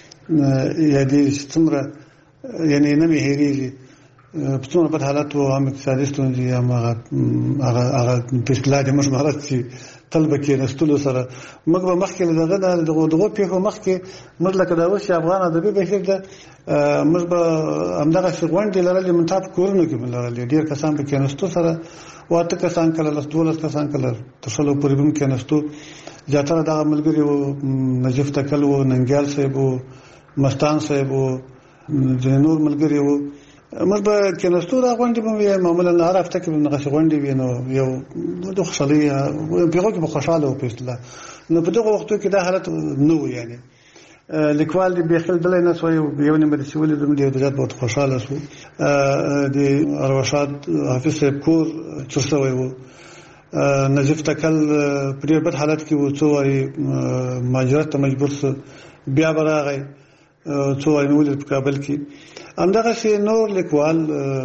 یادېږي چې څومره یعنې نه مې هېرېږي په څومره بد حالت و، هم اقتصادي ستونزې، هم هغه په اصطلاح د موږ مهارت چې تل به کېناستلو سره موږ به مخکې له دغه نه دغو پېښو مخکې موږ لکه دا اوس چې افغان ادبي بهیر ده، موږ به همدغسې غونډې لرلې، منتها په کورونو کې به لرلې. ډېر کسان په کېناستو سره 8 کسان، کله 12 کسان، کله تر 100 پورې به هم کېناستو. زیاتره دغه ملګري وو، نجیف تکل وو، ننګیال صاحب وو، مستان صاحب وو، ځینې نور ملګري وو. موږ به کېناستو، دا غونډې به وي، معمولا هر هفته کې به همدغسې غونډې وي. نو یو د خوشحالۍ په هغو کې به خوشحاله وو په اصطلاح. نو په دغو وختو کې دا حالت نه و. یعنې لیکوال د بیخیل دلی نه سوی، یو نیمه د چې ولیدم ډېر زیات به ورته خوشحاله شو. د ارواښاد حافظ صاحب کور چور شوی و، نجیف تکل په ډېر بد حالت کې و، څو وارې مهاجرت ته مجبور شو، بیا به راغی، څو وارې مې ولید په کابل کې. همدغسې نور لیکوال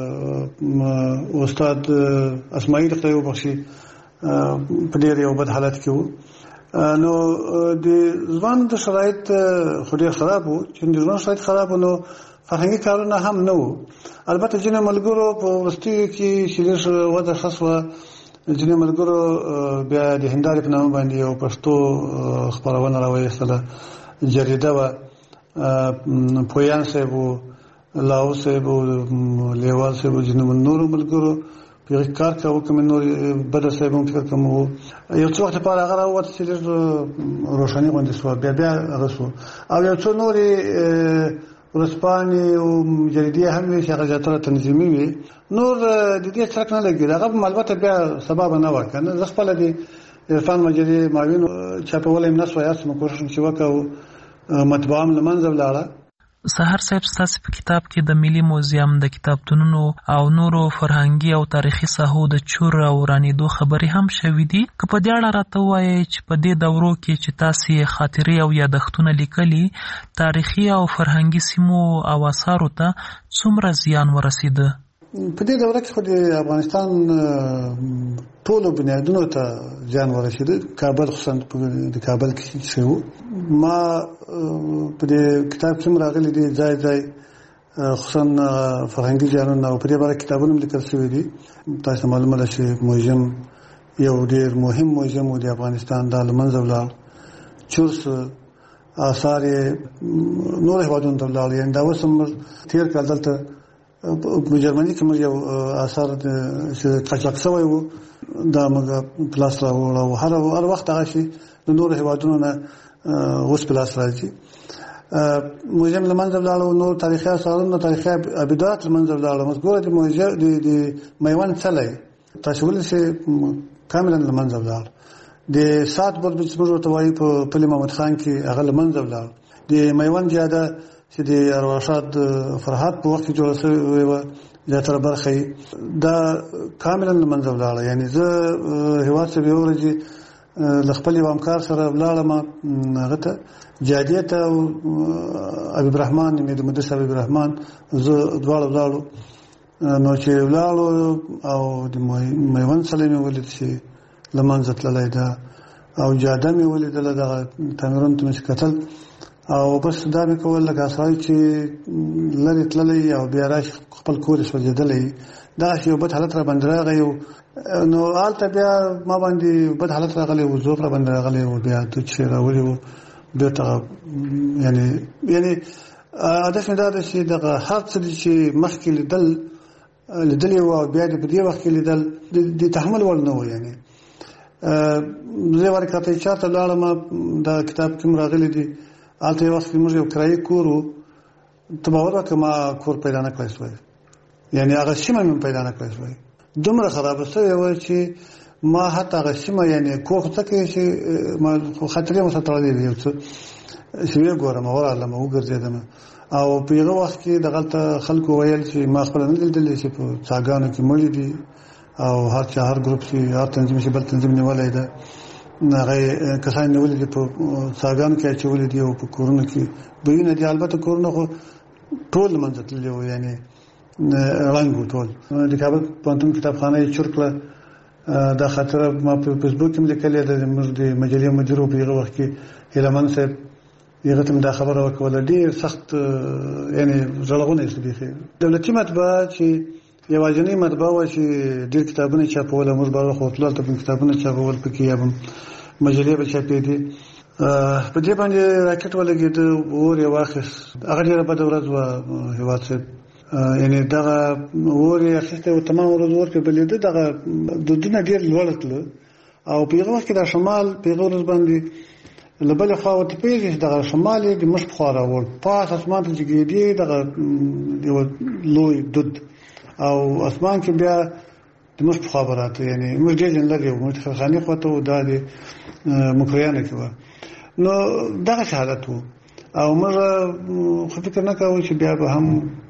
استاد اسماعیل خدای وبخښي په ډېر یو بد حالت کې و. نو د ځوان د شرایط خو ډېر خراب و. چې د ژوند شرایط خراب و، نو فرهنګي کارونه هم نه و. البته ځینې ملګرو په وروستیو کې چې لږ وده ښه شوه، ځینې ملګرو بیا د هندارې په نامه باندې یو پښتو خپرونه راویستله، جریده وه. پویان صاحب و، لاو صاحب و، لیوال صاحب و، ځینې نورو ملګرو په هغې کار کاوه. کومې نور بدر صاحب هم فکر کوم و. یو څه وخت لپاره هغه راووته چې لږ روښاني غوندې شوه، بیا هغه شو. او یو څو نورې ورځپاڼې او جریدې هم وې چې هغه زیاتره تنظیمي وې. نور د دې څرک نه لګېد. هغه هم البته بیا سبا به نه وه که نه. زه خپله د عرفان مجلې معاون چاپولی هم نه سوی، هسې مې کوشش چې وکړو، مطبعه هم له منځه ولاړه. سحر صاحب، ستاسو په کتاب کې د ملي موزیم، د کتابتونونو او نورو فرهنګي او تاریخي ساحو د چور او ورانېدو خبرې هم شوي دي. که په دې اړه راته ووایئ چې په دې دورو کې چې تاسې خاطرې او یادښتونه لیکلي، تاریخي او فرهنګي سیمو او آثارو ته څومره زیان ورسېده؟ په دې دوره کې خو د افغانستان ټولو بنیادونو ته زیان ورسېده. کابل خصوصا د کابل کې شوی و. ما په دې کتاب کې هم راغلي دي ځای ځای خصوصا فرهنګي زیانونه، او په دې باره کتابونه هم لیکل شوي دي. تاسو معلومه ده چې موزیم یو ډیر مهم موزیم د افغانستان د لمنځه ولاړ، چورس آثار نور هیوادونو ته ولاړ. یعنې دا اوس هم تېر کال دلته په جرمني کې موږ یو آثار چې قاچاق شوی و دا موږ په لاس راوړ او هر وخت هغه شي د نورو هیوادونو نه اوس په لاس راځي. موزیم له منځه ولاړ او نور تاریخي اثارونه تاریخي ابدات له منځه ولاړ. مذکوره د موزیم د میوند څلی تاسو ولې چې کاملا له منځه ولاړ. د سات برج چې موږ ورته وایي په پل محمد خان کې هغه له منځه ولاړ. د میوند جاده چې د ارواښاد فرهاد په وخت کې جوړه شوې وه زیاتره برخه یې دا کاملا له منځه ولاړه. یعنې زه هېواد څخه یوه ورځې له خپل یو همکار سره ولاړم هغه ته جادې ته او حبیب رحمان مې د مدرس حبیب رحمان زه دواړه ولاړو. نو چې ولاړو او د میوند څلی مې ولید چې له منځه تللی ده او جاده مې ولیدله دغه تعمیرونو ته مې چې کتل او بس دا مې کول لکه سړی چې لرې تللی او بیا راشي خپل کور یې سوځېدلی دغسې یو بد حالت را باندې راغی. نو هلته بیا ما باندې بد حالت راغلی و، ذوق را باندې راغلی و، بیا دود چې راولي و بېرته یعنې هدف مې دا ده چې دغه هر څه دي چې مخکې لیدلي وو او بیا په دې وخت کې لیدل د تحمل وړ نه و. یعنې زه ورکاته چاته لاړم دا کتاب کې م راغلی دي هلته یو وخت کې موږ یو کرایي کور و ته باور وکړه ما کور پیدا نه کړی شوی. یعنې هغه سیمه مې پیدا نه کړی شوی، دومره خرابه شوې وه چې ما حتی هغه سیمه یعنې کور څه کوي چې خاطرې مو سره تړلې وي یو څه چې ویې ګورم ورغلم وګرځېدم او په هغه وخت کې دغلته خلکو ویل چې ما خپله نه لیدلې چې په څاګانو کې مړي دي او هر چا هر ګروپ چې هر تنظیم چې بل تنظیم نیولی ده هغه کسان نیولي دي په څاګانو کې اچولي دي او په کورونو کې بویونه دي. البته کورونه خو ټول له منځه تللي وو، یعنې ړنګ وو ټول. د کابل پوهنتون کتابخانه یې چور کړه. دا خاطره ما په فیسبوک کې م لیکلې ده. زموږ د مجلې مدیر و په هغه وخت کې هیلمن صاحب هغه ته مې دا خبره وکوله. ډېر سخت یعنې زړغونه یې بیخي دولتي مطبعه چې یوازینۍ مطبعه وه چې ډېر کتابونه چاپول. موږ به هغه خو تلل ته به کتابونه چاپول پکې یا به مجلې به چاپېدې. په دې باندې راکټ ولګېده، اور یې واخیست. هغه ډېره بده ورځ وه هېواد صاحب. یعنې دغه اور یې اخیستی و، تمام ورځ اور پرې بلېده. دغه دودونه ډېر لوړه تله او په هغه وخت کې دا شمال په هغه ورځ باندې له بلې خوا ورته پوهېږي چې دغه شمال یې د مشت خوا راوړ پاس اسمان ته جګېدې دغه یوه لوی دود او اسمان کې بیا د مشت په خوا به راته. یعنې موږ ډېر ځین لرې وو، موږ خانې خوا ته وو، دا د مکریانو کې وه. نو دغسې حالت و او موږ خو فکر نه کوو چې بیا به هم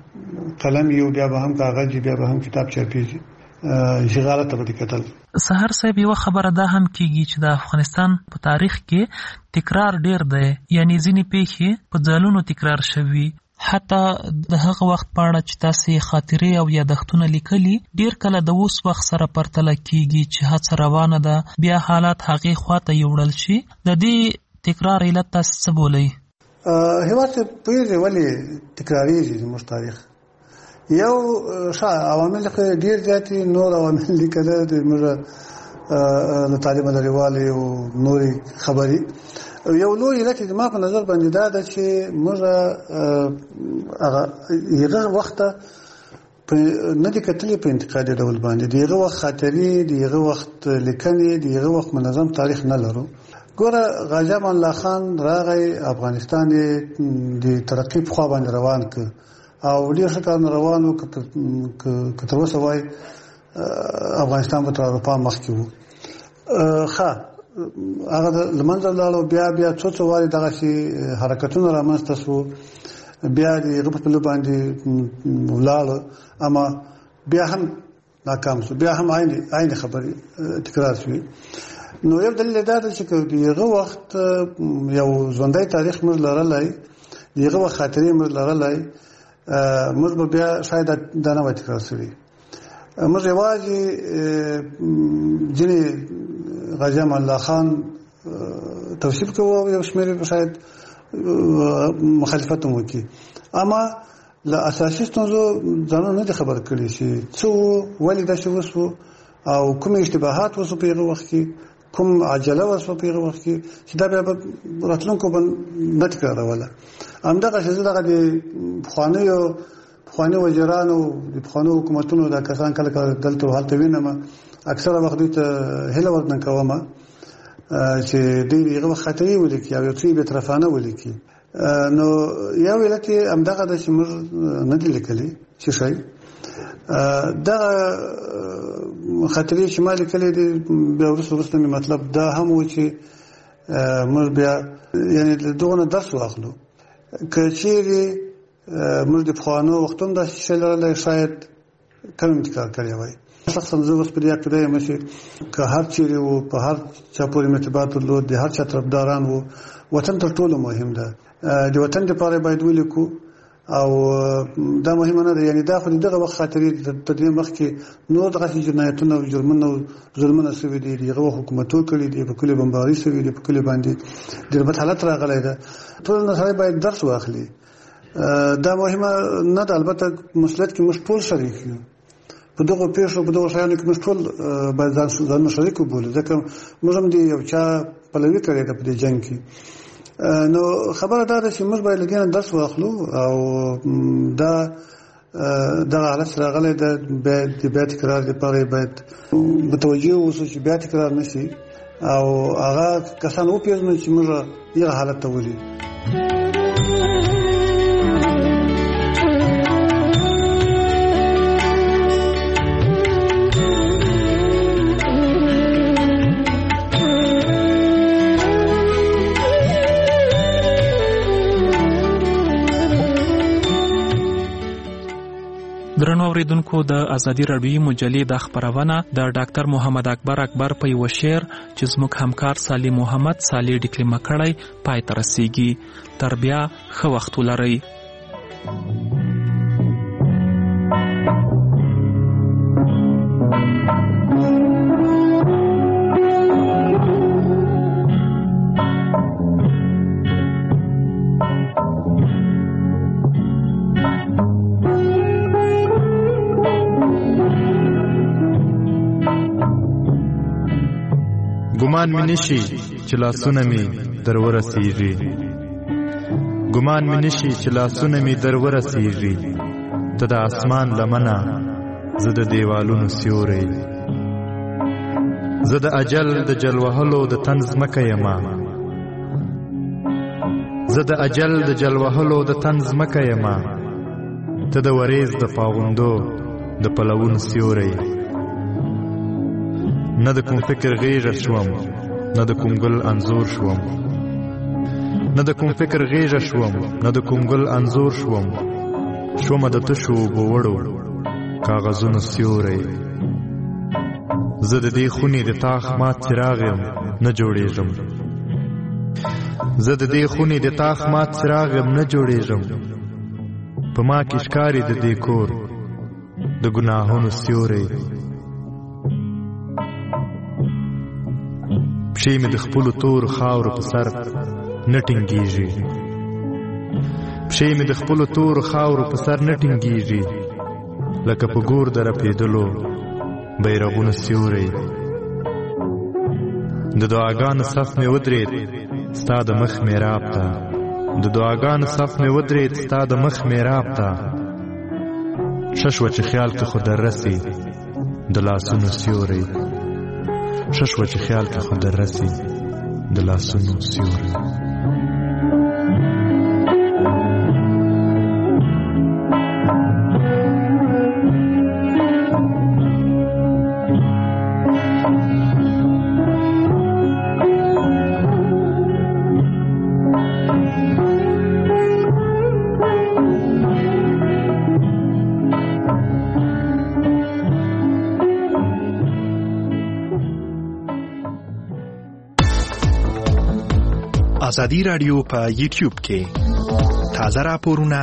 قلم یو، بیا به هم کاغذ، بیا به هم کتاب چاپېږي. اشغاله ته به دې کتل. سهار صاحب یوه خبره دا هم کېږي چې د افغانستان په تاریخ کې تکرار ډېر دی، یعنې ځینې پیښې په ځلونو تکرار شوي. حتی د هغه وخت په اړه چې تاسې خاطرې او یادښتونه لیکلي ډېر کله د اوس وخت سره پرتله کېږي چې هڅه روانه ده بیا حالات هغې خواته یوړل شي. د دې تکرار علت تاسې څه بولئ؟ هېواد ته پوهېږئ ولې تکرارېږي زموږ تاریخ؟ یو عوامل ډېر زیات دي، نور عوامل لیکله د موږ له تعلیمه لرېوالی او نورې خبرې. یو لوی علت زما په نظر باندې دا ده چې موږ هغه وخته نه دي کتلې په انتقادي ډول باندې. د هغه وخت خاطرې، د هغه وخت لیکنې، د هغه وخت منظم تاریخ نه لرو. ګوره غازي امان الله خان راغی، افغانستان یې د ترقي په خوا باندې روان کړ او ډېر ښه کارونه روان وو. که تر اوسه وایي افغانستان به تر اروپا مخکې وو. ښه هغه له منځه ولاړو. بیا څو وارې دغسې حرکتونه رامنځته شو، بیا د هغه په پلو باندې ولاړو، اما بیا هم ناکام شو، بیا هم عین خبرې تکرار شوې. نو یو دلیل دا ده چې د هغه وخت یو ژوندی تاریخ موږ لرلی، د هغه وخت خاطرې موږ لرلی، موږ به بیا شاید دا نه وای تکرار شوي. موږ یوازې ځینې غازي امان الله خان توصیف کوو او یو شمېر شاید مخالفت هم وکړي، اما له اساسي ستونزو ځانونه نه دي خبر کړي چې څه وو، ولې داسې وشو او کوم اشتباهات وسو په هغه وخت کې کوم عجله وسو په هغه وخت کې چې دا به راتلونکو باندې نتکراروله همدغه څه دغه د خواني وزیرانو د خوانو حکومتونو د کسان کله دلته حالت وینم اکثره وخت ته هله ورنه کومه چې دغه خطرې ولیکي او یو به طرفانه ولیکي نو یو ولکه همدغه د شمر نه دي لیکلي چې شي دا خطرې شمالي کلی دی بیا ورسره مطلب دا هم و چې موږ بیا یعنی دغه درس واخلو کچېږي موږ د خوانو وختوم د شلل شاید کم انتقال کړی وای شخصا زه اوس په دې کې یم چې که هر چیرې وو په هر چا پورې متبات درلود د هر چا طرفداران وو وطن تر ټولو مهم ده د وطن لپاره باید ولیکو او دا مهمه نه ده یعنی دا خو دغه وخت خاطرې د دې مخ کې نور دغه جنایتونه او جرمونه سوي دي دغه حکومتو کړی دي په کلی بمباري سوي دي په کلی باندې د ربط حالت راغلی ده ټول نه سره باید درس واخلي دا مهمه نه ده البته مسلط کې موږ ټول شریک یو په دغه پیښو په دغه شایانو کې موږ ټول باید ځان شریک وبولو ځکه موږ هم دی یو چا پلوي کړی ده په دې جنگ کې نو خبره دا ده چې موږ باید لګین درس واخلو او دا حالت راغلی ده د بیا تکرار لپاره باید متوجه اوسو چې بیا تکرار نشي او هغه کسان وپېژنو چې موږ یې حالت ته ولي درنو اوریدونکو د ازادي راډیوي مجلې د خبرونه د ډاکټر محمد اکبر په یو شعر چې زموږ همکار صالح محمد صالح ډیکلیمه کړی پای ته رسیږي تر بیا ښه وخت ولرئ ګمان مې نشي چې لاسونه مې در ورسیږي ګمان مې نشي چې لاسونه مې در ورسیږي ته د اسمان لمنه زه د دیوالونو سیوری زه د اجل د جلوهلو د تن ځمکه یمه زه د اجل د جلوهلو د تن ځمکه یمه ته د وریځ د پاغوندو د پلوونو سیوری نه د کوم فکر غیږه شوم نه د کوم ګل انځور شوم نه د کوم فکر غیږه شوم نه د کوم ګل انځور شوم شومه د تشو اوبو وړو کاغذونو سیوری زه د دې خونې د تاخ مات څراغ یم نه جوړېږم زه د دې خونې د تاخ مات څراغ یم نه جوړېږم په ما کې ښکاري د دې کور د ګناهونو سیوری پښې مې د خپلو تورو خاورو په سر نه ټینګېږي پښې مې د خپلو تورو خاورو په سر نه ټینګېږي لکه په ګور د رپېدلو بیرغونو سیوری د دعاګانو صف مې ودرېد ستا د مخ میراب ته د دعاګانو صف مې ودرېد ستا د مخ میراب ته ښه شوه چې خیال کې خو در رسي د لاسونو سیوری ښه شوه چې خیال کې خو در رسي د لاسونو سیوری ازادي رادیو په یوټیوب کې تازه راپورونه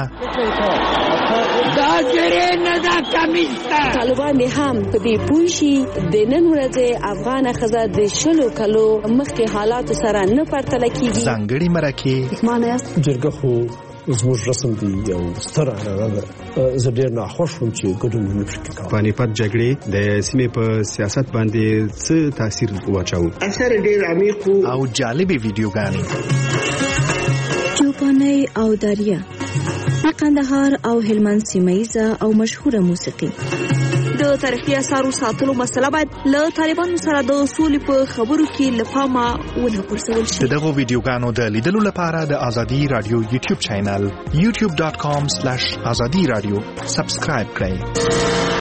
دا زره نه دا کمیستا طالبان هم په دې پوښي د نن ورځې افغان خزه د شلو کلو مخکې حالات سره نه پرتل کیږي ځانګړي مرکه مانه جرګه خو زموږ رسم دی یو ستر عنعنه ده. زه ډېر ناخوښ وم چې ګډون مې پکې کاوه. پانیپت جګړې د سیمې په سیاست باندې څه تاثیر واچاوه؟ اثر ډېر عمیق او جالبې ویډیوګانې، چوپانۍ او داریه، قندهار او هلمند سیمه‌ایزه او مشهوره موسیقي. د تاریخي اثارو ساتلو مسله باید له طالبانو سره د سولې په خبرو کې له پامه ونه غورځول شي. دغه ویډیوګانو د لیدلو لپاره د ازادي رادیو یوټیوب چینل youtube.com/azadi radio سبسکرایب کړئ.